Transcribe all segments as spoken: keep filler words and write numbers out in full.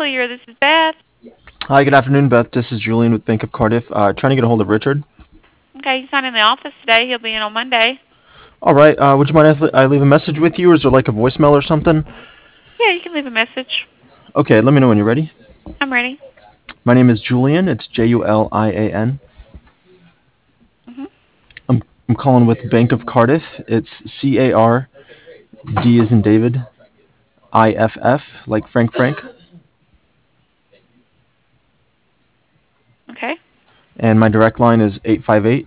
Clear. This is Beth. Hi, good afternoon, Beth. This is Julian with Bank of Cardiff. Uh, trying to get a hold of Richard. Okay, he's not in the office today. He'll be in on Monday. All right. Uh, would you mind if I leave a message with you, or is there like a voicemail or something? Yeah, you can leave a message. Okay, let me know when you're ready. I'm ready. My name is Julian. It's J U L I A N. Mhm. I'm I'm calling with Bank of Cardiff. It's C A R D as in David, I F F like Frank Frank, Okay. and my direct line is eight five eight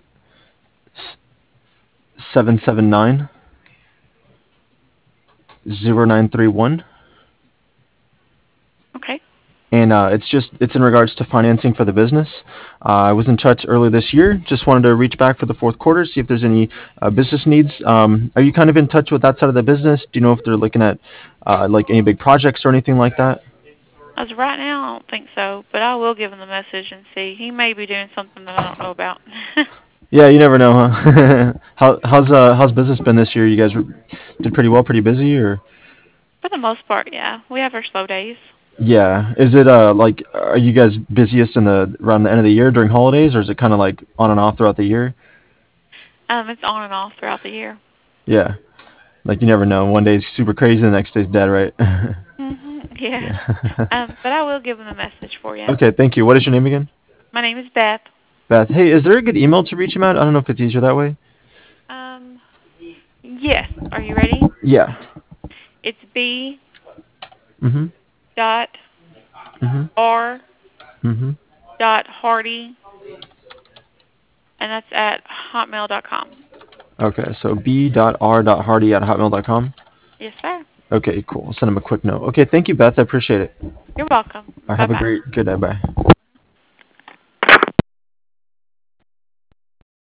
seven seven nine zero nine three one. Okay. And uh, it's just it's in regards to financing for the business. Uh, I was in touch earlier this year. Just wanted to reach back for the fourth quarter, see if there's any uh, business needs. Um, are you kind of in touch with that side of the business? Do you know if they're looking at uh, like any big projects or anything like that? As of right now, I don't think so, but I will give him the message and see. He may be doing something that I don't know about. Yeah, you never know, huh? How how's uh how's business been this year? You guys were, did pretty well, pretty busy, or For the most part, yeah. We have our slow days. yeah? Is it uh like are you guys busiest in the around the end of the year during holidays, or is it kind of like on and off throughout the year? Um, it's on and off throughout the year. Yeah, like you never know. One day's super crazy, the next day's dead, right? Mhm. Yeah. Yeah. Um, but I will give him the message for you. Okay, thank you. What is your name again? My name is Beth. Beth. Hey, is there a good email to reach him at? I don't know if it's easier that way. Um, yes. Are you ready? Yeah. It's B Mhm. dot Mhm. R Mhm. dot Hardy, and that's at hotmail dot com. Okay, so b dot r dot hardy at hotmail dot com. Yes, sir. Okay, cool. I'll send him a quick note. Okay, thank you, Beth. I appreciate it. You're welcome. All right, Bye have a bye. great good day. Bye.